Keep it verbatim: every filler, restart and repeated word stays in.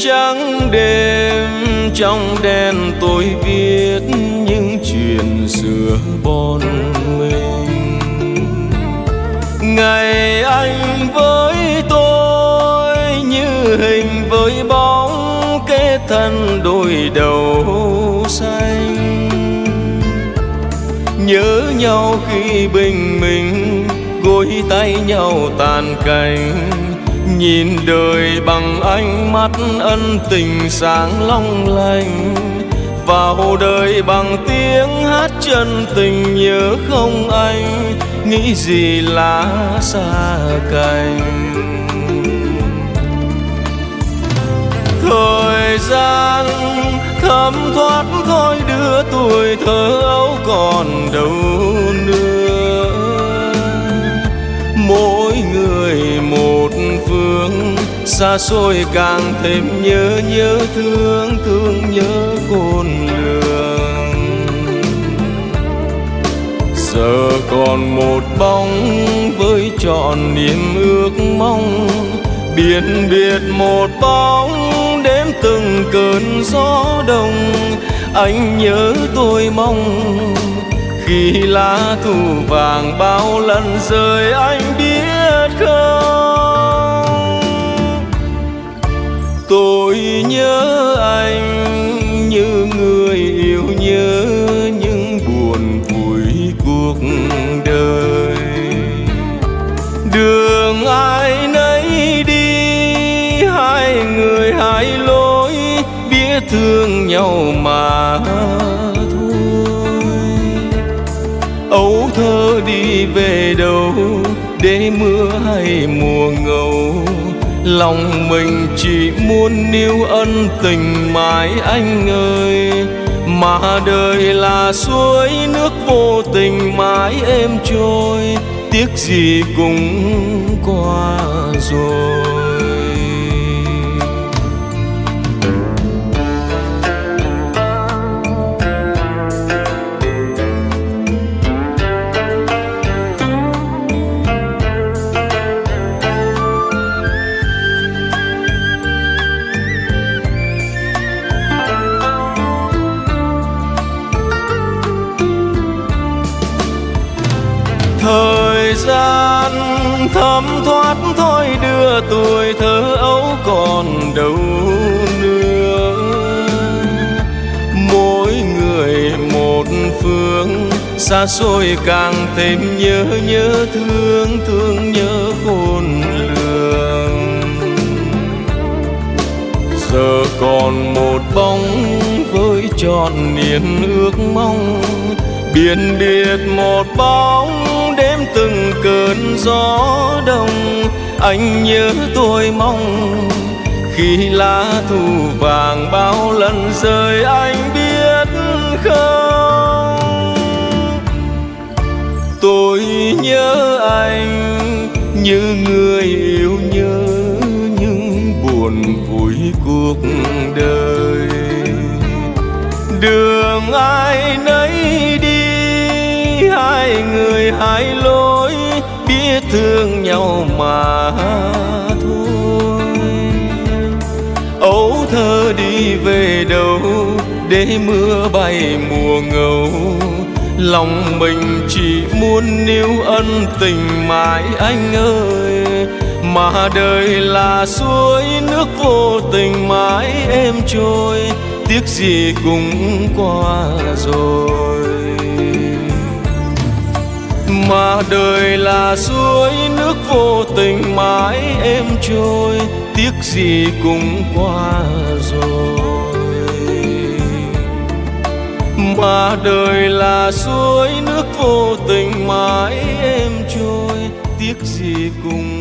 trắng đêm, trong đèn tôi viết những chuyện xưa bon mình. Ngày anh với tôi như hình với bóng, kết thân đôi đầu xanh. Nhớ nhau khi bình minh, gối tay nhau tàn cành. Nhìn đời bằng ánh mắt ân tình sáng long lanh. Vào đời bằng tiếng hát chân tình nhớ không anh, nghĩ gì lá xa cành. Thời gian thấm thoát thôi đưa tuổi thơ ấu còn đâu nữa. Mỗi người một phương, xa xôi càng thêm nhớ nhớ thương, thương nhớ khôn lường. Giờ còn một bóng với trọn niềm ước mong, biển biệt một bóng đếm từng cơn gió đông. Anh nhớ tôi mong khi lá thu vàng bao lần rơi, anh biết không? Tôi nhớ anh như người yêu nhớ những buồn vui cuộc đời. Đường ai nấy đi, hai người hai lối, biết thương nhau mà ấu thơ đi về đâu, để mưa hay mùa ngâu. Lòng mình chỉ muốn níu ân tình mãi anh ơi. Mà đời là suối nước vô tình mãi êm trôi, tiếc gì cũng qua rồi. Thời gian thấm thoát thôi đưa tuổi thơ ấu còn đâu nữa. Mỗi người một phương, xa xôi càng thêm nhớ nhớ thương, thương nhớ khôn lường. Giờ còn một bóng với trọn niềm ước mong, biển biệt một bóng đếm từng cơn gió đông. Anh nhớ tôi mong khi lá thu vàng bao lần rơi, anh biết không? Tôi nhớ anh như người yêu nhớ những buồn vui cuộc đời. Đường ai nấy đi, hai người hai lối, biết thương nhau mà thôi. Ấu thơ đi về đâu, để mưa bay mùa ngâu. Lòng mình chỉ muốn níu ân tình mãi anh ơi. Mà đời là suối nước vô tình mãi êm trôi, tiếc gì cũng qua rồi. Mà đời là suối nước vô tình mãi êm trôi, tiếc gì cũng qua rồi. Mà đời là suối nước vô tình mãi êm trôi, tiếc gì cũng